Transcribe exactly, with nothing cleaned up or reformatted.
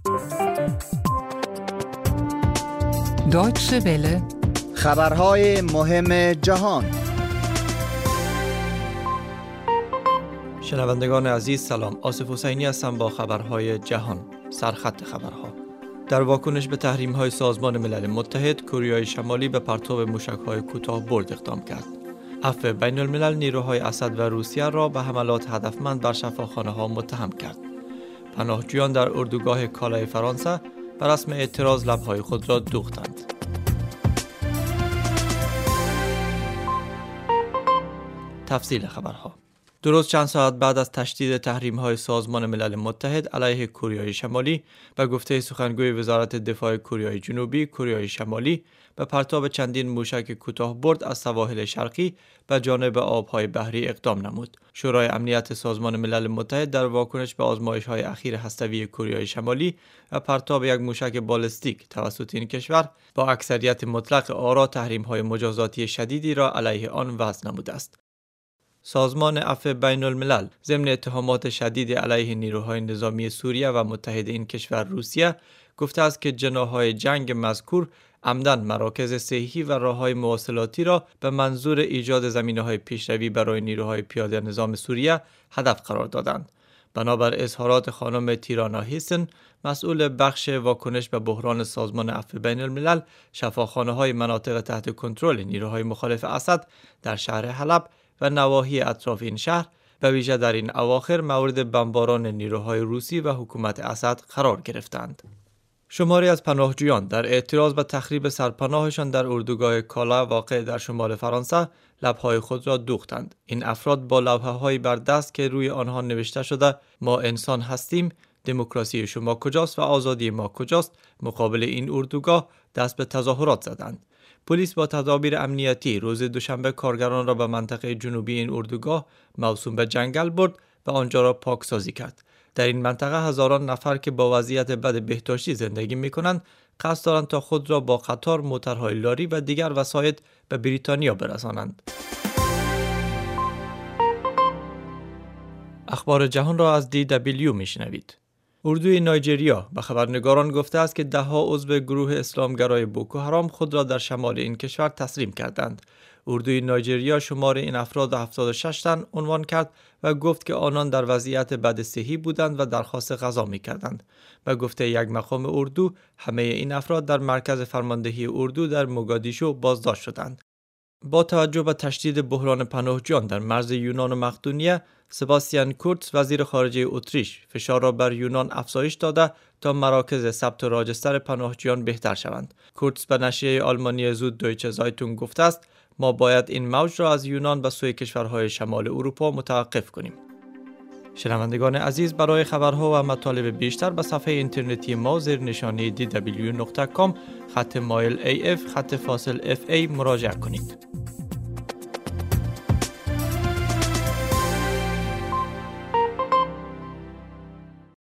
Deutsche Welle. خبرهای مهم جهان. شنوندگان عزیز سلام. آصف حسینی هستم با خبرهای جهان. سرخط خبرها. در واکنش به تحریم‌های سازمان ملل متحد، کره شمالی به پرتاب موشک‌های کوتاه برد اقدام کرد. عفو بین الملل نیروهای اسد و روسیه را به حملات هدفمند بر شفاخانه‌ها متهم کرد. پناهجویان در اردوگاه کالای فرانسه بر رسم اعتراض لب‌های خود را دوختند. تفصیل خبرها. درست چند ساعت بعد از تشدید تحریم‌های سازمان ملل متحد علیه کره شمالی و گفته سخنگوی وزارت دفاع کره جنوبی، کره شمالی به پرتاب چندین موشک کوتاه برد از سواحل شرقی به جانب آب‌های بحری اقدام نمود. شورای امنیت سازمان ملل متحد در واکنش به آزمایش‌های اخیر هسته‌ای کره شمالی و پرتاب یک موشک بالستیک توسط این کشور با اکثریت مطلق آرا تحریم‌های مجازاتی شدیدی را علیه آن وضع نموده است. سازمان عفو بین الملل ضمن اتهامات شدید علیه نیروهای نظامی سوریه و متحد این کشور روسیه گفته است که جناح‌های جنگ مذکور عمدن مراکز صحی و راه‌های مواصلاتی را به منظور ایجاد زمینه‌های پیشروی برای نیروهای پیاده نظام سوریه هدف قرار دادند. بنابر اظهارات خانم تیرانا هیسن، مسئول بخش واکنش به بحران سازمان عفو بین الملل، شفاخانه‌های مناطق تحت کنترل نیروهای مخالف اسد در شهر حلب و نواحی اطراف این شهر به ویژه در این اواخر مورد بمباران نیروهای روسی و حکومت اسد قرار گرفتند. شماری از پناهجویان در اعتراض به تخریب سرپناهشان در اردوگاه کالا واقع در شمال فرانسه لب‌های خود را دوختند. این افراد با لوحه‌هایی بر دست که روی آنها نوشته شده ما انسان هستیم، دموکراسی شما کجاست و آزادی ما کجاست، مقابل این اردوگاه دست به تظاهرات زدند. پلیس با تدابیر امنیتی روز دوشنبه کارگران را به منطقه جنوبی این اردوگاه موسوم به جنگل برد و آنجا را پاکسازی کرد. در این منطقه هزاران نفر که با وضعیت بد بهداشتی زندگی می‌کنند قصد دارند تا خود را با قطار، موترهای لاری و دیگر وسایط به بریتانیا برسانند. اخبار جهان را از دی دبلیو میشنوید. اردوی نایجریا به خبرنگاران گفته است که ده ها عضو گروه اسلامگرای بوکو حرام خود را در شمال این کشور تسلیم کردند. اردوی نایجریا شمار این افراد هفتاد و شش تن عنوان کرد و گفت که آنان در وضعیت بد صحی بودند و درخواست غذا می‌کردند. به گفته یک مقام اردو، همه این افراد در مرکز فرماندهی اردو در موگادیشو بازداشت شدند. با توجه به تشدید بحران پناهجویان در مرز یونان و مقدونیه، سباستیان کورتز وزیر خارجه اتریش فشار را بر یونان افزایش داده تا مراکز ثبت و راجستر پناهجویان بهتر شوند. کورتز به نشریه آلمانی زود دویچه زایتون گفته است ما باید این موج را از یونان به سوی کشورهای شمال اروپا متوقف کنیم. شنوندگان عزیز، برای خبرها و مطالب بیشتر به صفحه اینترنتی ما زیر نشانی دی دبلیو نقطه کام خط مایل ای اف خط فاصل اف ای مراجعه کنید.